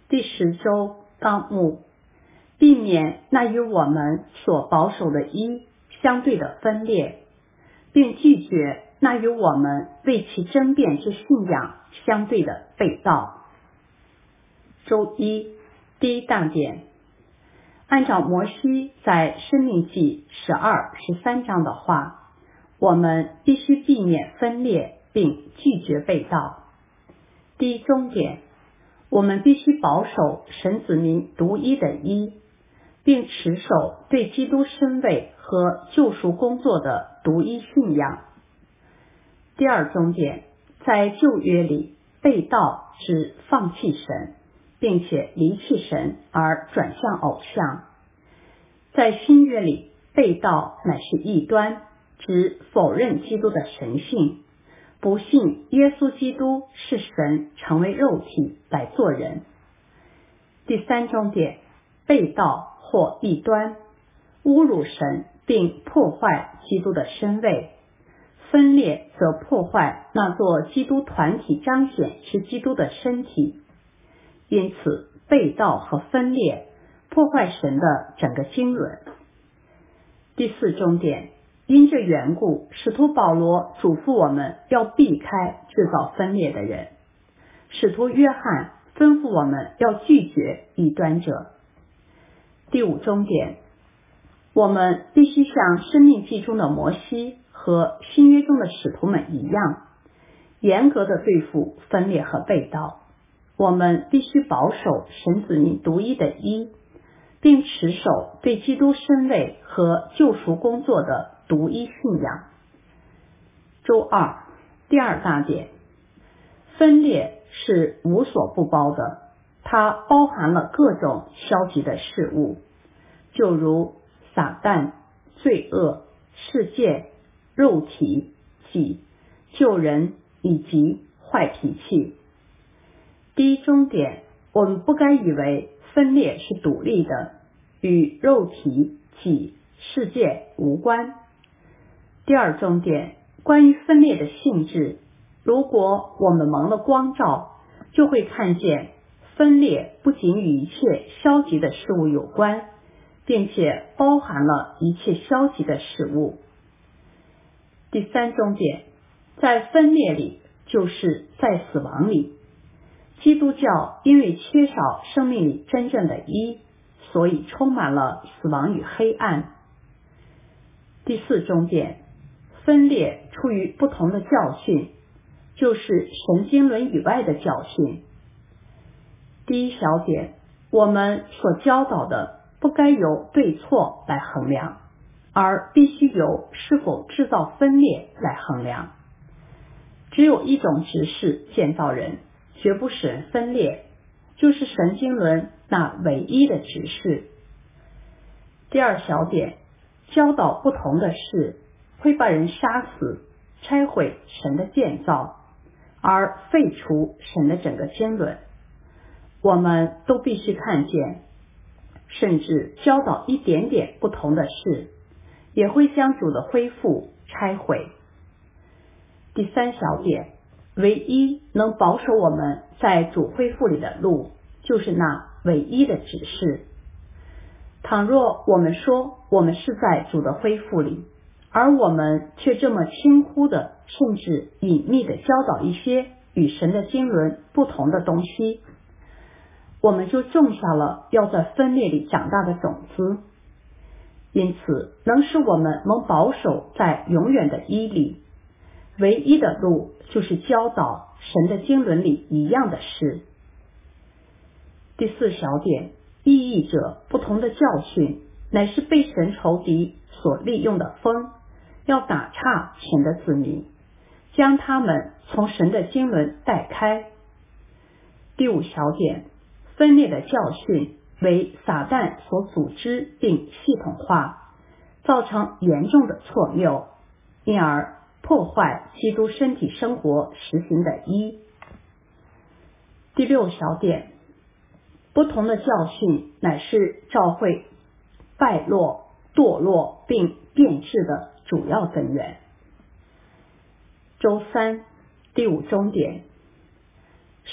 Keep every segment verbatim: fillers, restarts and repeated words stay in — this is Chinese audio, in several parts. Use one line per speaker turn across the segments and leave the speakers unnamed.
第十周纲目，避免那与我们所保守的一相对的分裂，并拒绝那与我们为其争辩之信仰相对的背道。周一第一大点，按照摩西在申命记十二、十三章的话，我们必须避免分裂并拒绝背道。第一中点，我们必须保守神子民独一的一，并持守对基督身位和救赎工作的独一信仰。第二中点，在旧约里，背道指放弃神，并且离弃神而转向偶像；在新约里，背道乃是异端，指否认基督的神性，不信耶稣基督是神成为肉体来做人。第三中点，背道或异端，侮辱神并破坏基督的身位，分裂则破坏那座基督团体彰显是基督的身体。因此，背道和分裂破坏神的整个经纶。第四中点，因这缘故，使徒保罗嘱咐我们要避开制造分裂的人。使徒约翰吩咐我们要拒绝异端者。第五中点，我们必须像申命记中的摩西和新约中的使徒们一样，严格的对付分裂和背道。我们必须保守神子民独一的一，并持守对基督身位和救赎工作的独一信仰。周二第二大点，分裂是无所不包的，它包含了各种消极的事物，就如撒旦、罪恶、世界、肉体、己、救人以及坏脾气。第一中点，我们不该以为分裂是独立的，与肉体、己、世界无关。第二中点，关于分裂的性质，如果我们蒙了光照，就会看见分裂不仅与一切消极的事物有关，并且包含了一切消极的事物。第三中点，在分裂里就是在死亡里。基督教因为缺少生命里真正的一，所以充满了死亡与黑暗。第四中点，分裂出于不同的教训，就是神经纶以外的教训。第一小点，我们所教导的不该由对错来衡量，而必须由是否制造分裂来衡量。只有一种执事建造人，绝不使人分裂，就是神经纶那唯一的执事。第二小点，教导不同的事会把人杀死，拆毁神的建造，而废除神的整个经纶。我们都必须看见，甚至教导一点点不同的事，也会将主的恢复拆毁。第三小点，唯一能保守我们在主恢复里的路，就是那唯一的指示。倘若我们说我们是在主的恢复里，而我们却这么轻忽的，甚至隐秘的教导一些与神的经纶不同的东西，我们就种下了要在分裂里长大的种子。因此，能使我们能保守在永远的一里，唯一的路就是教导神的经纶里一样的事。第四小点，异议者不同的教训，乃是被神仇敌所利用的风，要打岔神的子民，将他们从神的经纶带开。第五小点，分裂的教训为撒旦所组织并系统化，造成严重的错谬，因而破坏基督身体生活实行的一。第六小点，不同的教训乃是教会败落、堕落并变质的主要根源。周三第五中点，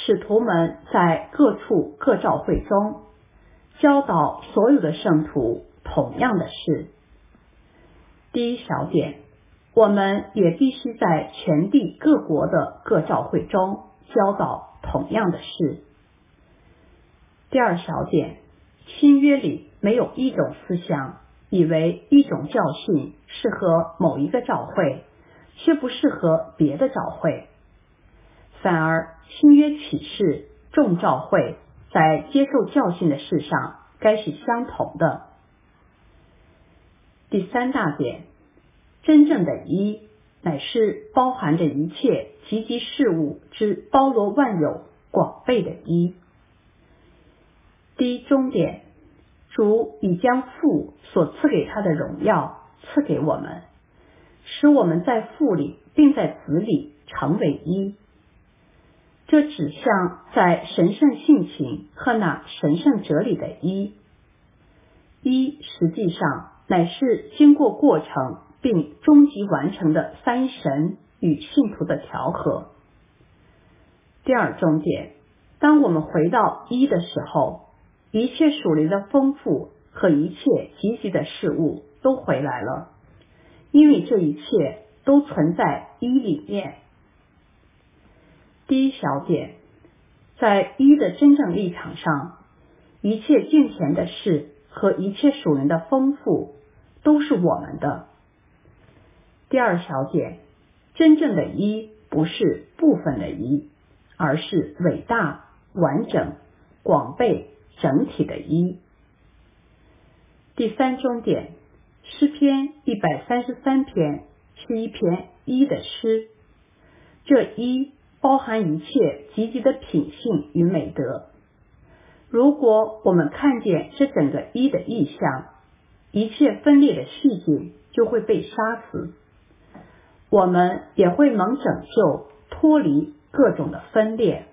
使徒们在各处各教会中教导所有的圣徒同样的事。第一小点，我们也必须在全地各国的各教会中教导同样的事。第二小点，新约里没有一种思想以为一种教训适合某一个教会，却不适合别的教会。反而新约启示众教会在接受教训的事上该是相同的。第三大点，真正的一乃是包含着一切积极事物之包罗万有广备的一。第一中点，主已将父所赐给他的荣耀赐给我们，使我们在父里并在子里成为一。这指向在神圣性情和那神圣哲理的一。一实际上乃是经过过程并终极完成的三一神与信徒的调和。第二重点，当我们回到一的时候，一切属灵的丰富和一切积极的事物都回来了，因为这一切都存在一里面。第一小点，在一的真正立场上，一切敬虔的事和一切属灵的丰富都是我们的。第二小点，真正的一不是部分的一，而是伟大、完整、广备、整体的一。第三中点，诗篇一百三十三篇是一篇一的诗，这一包含一切积极的品性与美德。如果我们看见这整个一的意象，一切分裂的细菌就会被杀死，我们也会蒙拯救，脱离各种的分裂。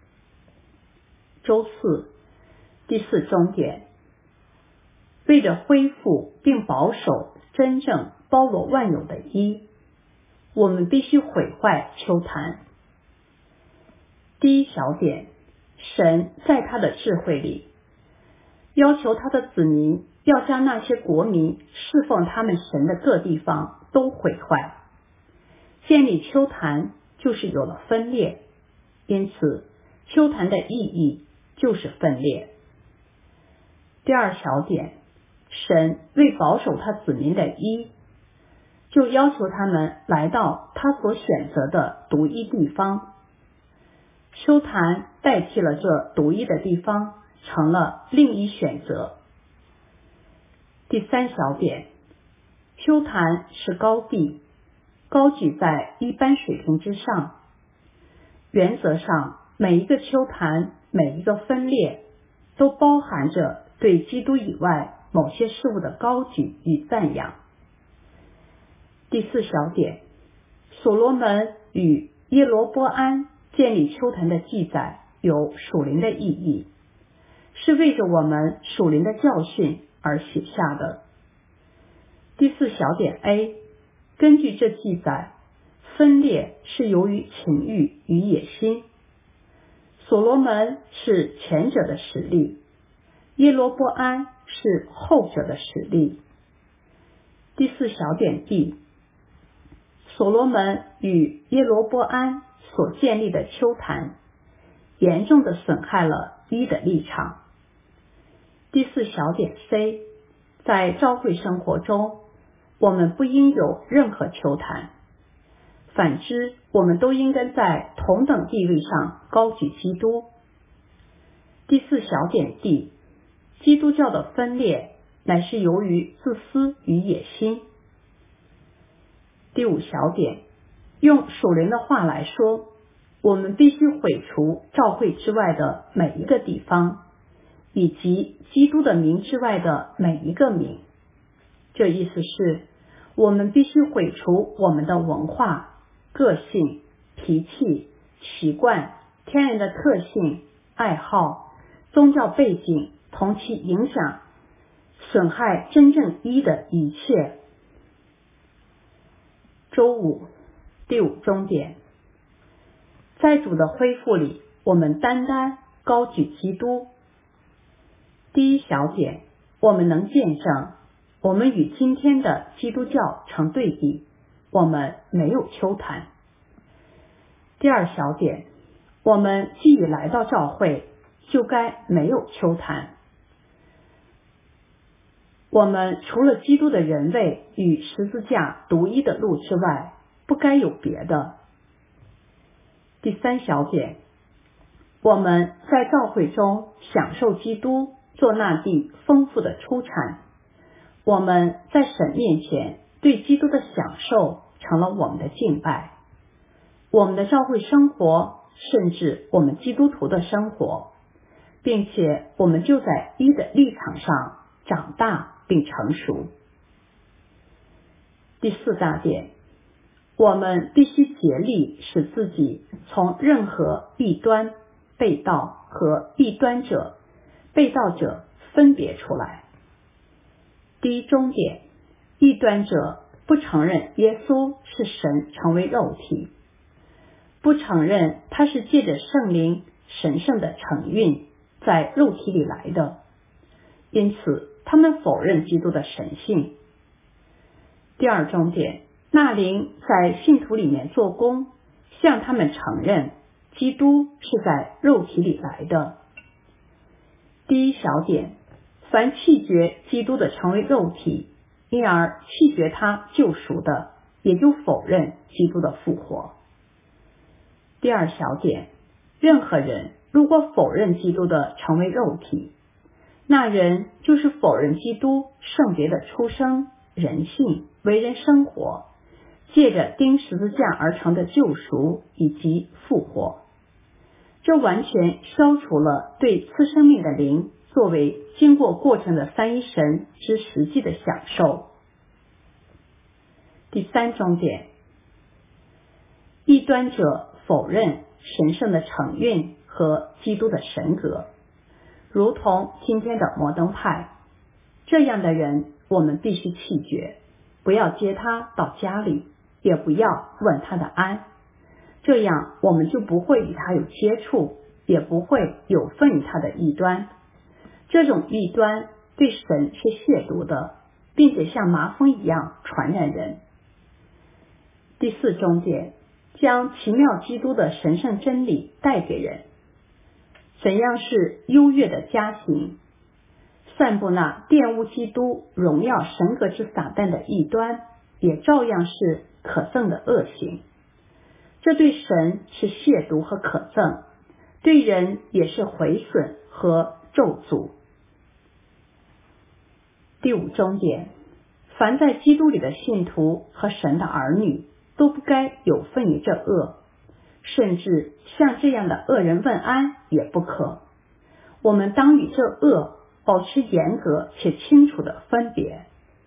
周四，第四中点，为着恢复并保守真正包罗万有的一，我们必须毁坏丘坛。第一小点，神在他的智慧里要求他的子民要将那些国民侍奉他们神的各地方都毁坏。建立丘坛就是有了分裂，因此丘坛的意义就是分裂。第二小点，神为保守他子民的一，就要求他们来到他所选择的独一地方。丘坛代替了这独一的地方，成了另一选择。第三小点，丘坛是高地，高举在一般水平之上。原则上，每一个丘坛，每一个分裂，都包含着对基督以外某些事物的高举与赞扬。第四小点，所罗门与耶罗波安建立丘坛的记载有属灵的意义，是为着我们属灵的教训而写下的。第四小点 A， 根据这记载，分裂是由于情欲与野心。所罗门是前者的实力，耶罗波安是后者的实力。第四小点 B， 所罗门与耶罗波安所建立的丘坛严重的损害了一的立场。第四小点 C， 在教会生活中，我们不应有任何丘坛，反之，我们都应该在同等地位上高举基督。第四小点 D， 基督教的分裂乃是由于自私与野心。第五小点，用属灵的话来说，我们必须毁除教会之外的每一个地方，以及基督的名之外的每一个名。这意思是，我们必须毁除我们的文化、个性、脾气、习惯、天然的特性、爱好、宗教背景同其影响，损害真正一的一切。周五，第五终点，在主的恢复里， 我们单单高举基督。第一小点，我们能见证，我们与今天的基督教成对比，我们没有秋坛。第二小点，我们既已来到教会，就该没有秋坛。我们除了基督的人位与十字架独一的路之外，不该有别的。第三小点，我们在教会中享受基督做那地丰富的出产，我们在神面前对基督的享受成了我们的敬拜。我们的教会生活，甚至我们基督徒的生活，并且我们就在一的立场上长大并成熟。第四大点，我们必须竭力使自己从任何异端、背道和异端者、背道者分别出来。第一中点，异端者不承认耶稣是神成为肉体，不承认他是借着圣灵神圣的承运在肉体里来的，因此他们否认基督的神性。第二重点，那灵在信徒里面做工，向他们承认基督是在肉体里来的。第一小点，凡弃绝基督的成为肉体，因而弃绝他救赎的，也就否认基督的复活。第二小点，任何人如果否认基督的成为肉体，那人就是否认基督圣别的出生、人性、为人生活，借着钉十字架而成的救赎以及复活。这完全消除了对赐生命的灵作为经过过程的三一神之实际的享受。第三重点，异端者否认神圣的承运和基督的神格，如同今天的摩登派。这样的人我们必须弃绝，不要接他到家里，也不要问他的安，这样我们就不会与他有接触，也不会有份于他的异端。这种异端对神是亵渎的，并且像麻风一样传染人。第四重点，将奇妙基督的神圣真理带给人。怎样是优越的佳行？散布那玷污基督荣耀神格之撒旦的异端，也照样是可憎的恶行。这对神是亵渎和可憎，对人也是毁损和咒诅。第五重点，凡在基督里的信徒和神的儿女都不该有份于这恶，甚至向这样的恶人问安也不可。我们当与这恶保持严格且清楚的分别。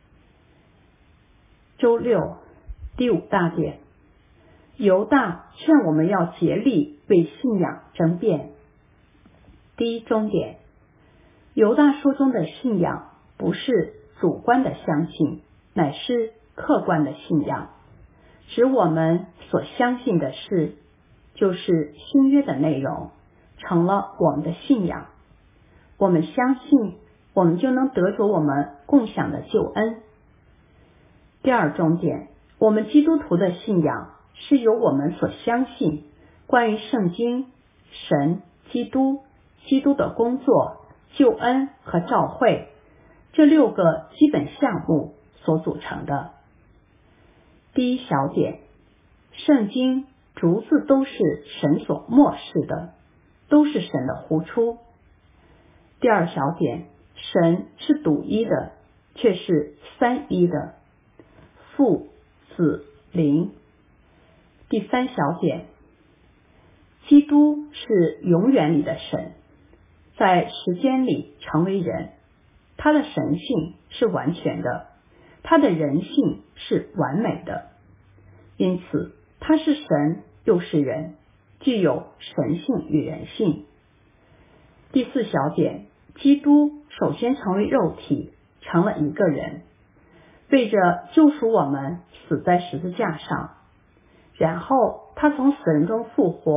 周六，第五大点，犹大劝我们要竭力为信仰争辩。第一中点，犹大书中的信仰不是主观的相信，乃是客观的信仰，指我们所相信的事，就是新约的内容，成了我们的信仰。我们相信，我们就能得着我们共享的救恩。第二重点，我们基督徒的信仰是由我们所相信关于圣经、神、基督、基督的工作、救恩和召会这六个基本项目所组成的。第一小点，圣经逐字都是神所默示的，都是神的呼出。第二小点，神是独一的，却是三一的，父、子、灵。第三小点，基督是永远里的神，在时间里成为人，他的神性是完全的，他的人性是完美的，因此他是神又是人，具有神性与人性。第四小点，基督首先成为肉体，成了一个人，为着救赎我们死在十字架上，然后他从死人中复活，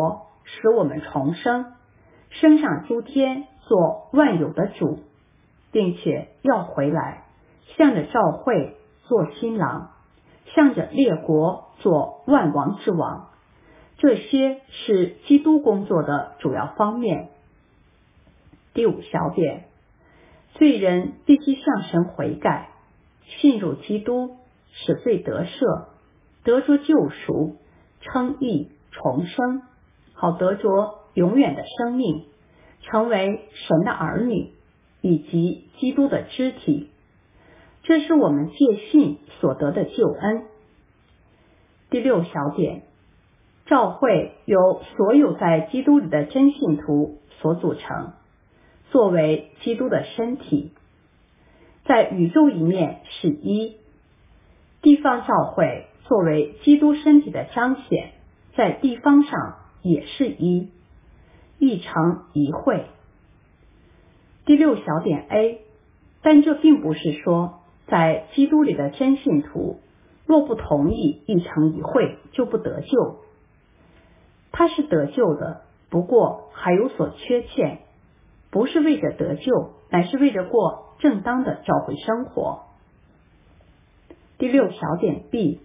使我们重生，升上诸天做万有的主，并且要回来，向着教会做新郎，向着列国做万王之王。这些是基督工作的主要方面。第五小点，罪人必须向神悔改，信入基督，使罪得赦，得着救赎，称义，重生，好得着永远的生命，成为神的儿女，以及基督的肢体。这是我们借信所得的救恩。第六小点，教会由所有在基督里的真信徒所组成，作为基督的身体，在宇宙一面是一。地方教会作为基督身体的彰显，在地方上也是一，一成一会。第六小点 A， 但这并不是说在基督里的真信徒若不同意一成一会就不得救。他是得救的，不过还有所缺欠，不是为着得救，乃是为着过正当的教会生活。第六小点 B，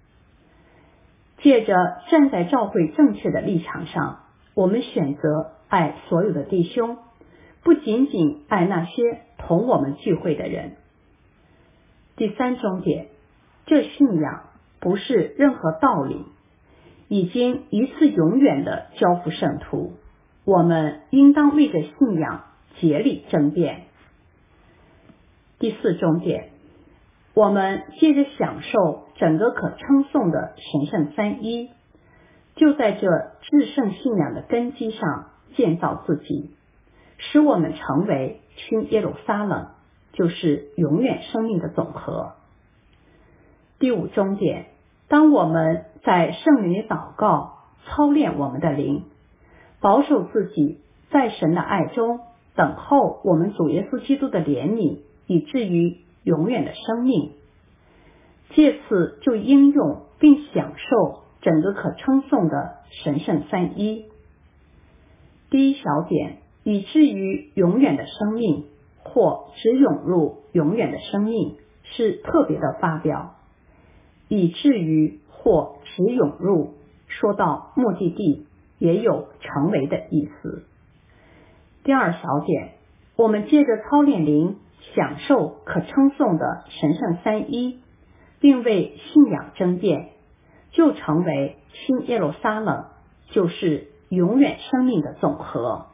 借着站在教会正确的立场上，我们选择爱所有的弟兄，不仅仅爱那些同我们聚会的人。第三重点，这信仰不是任何道理，已经一次永远的交付圣徒，我们应当为着信仰竭力争辩。第四重点，我们借着享受整个可称颂的神圣三一，就在这至圣信仰的根基上建造自己，使我们成为新耶路撒冷，就是永远生命的总和。第五重点，当我们在圣灵里祷告，操练我们的灵，保守自己在神的爱中等候我们主耶稣基督的怜悯，以至于永远的生命，借此就应用并享受整个可称颂的神圣三一。第一小点，以至于永远的生命，或只涌入永远的生命，是特别的发表。以至于或只涌入，说到目的地也有成为的意思。第二小点，我们借着操练灵，享受可称颂的神圣三一，并为信仰争辩，就成为新耶路撒冷，就是永远生命的总和。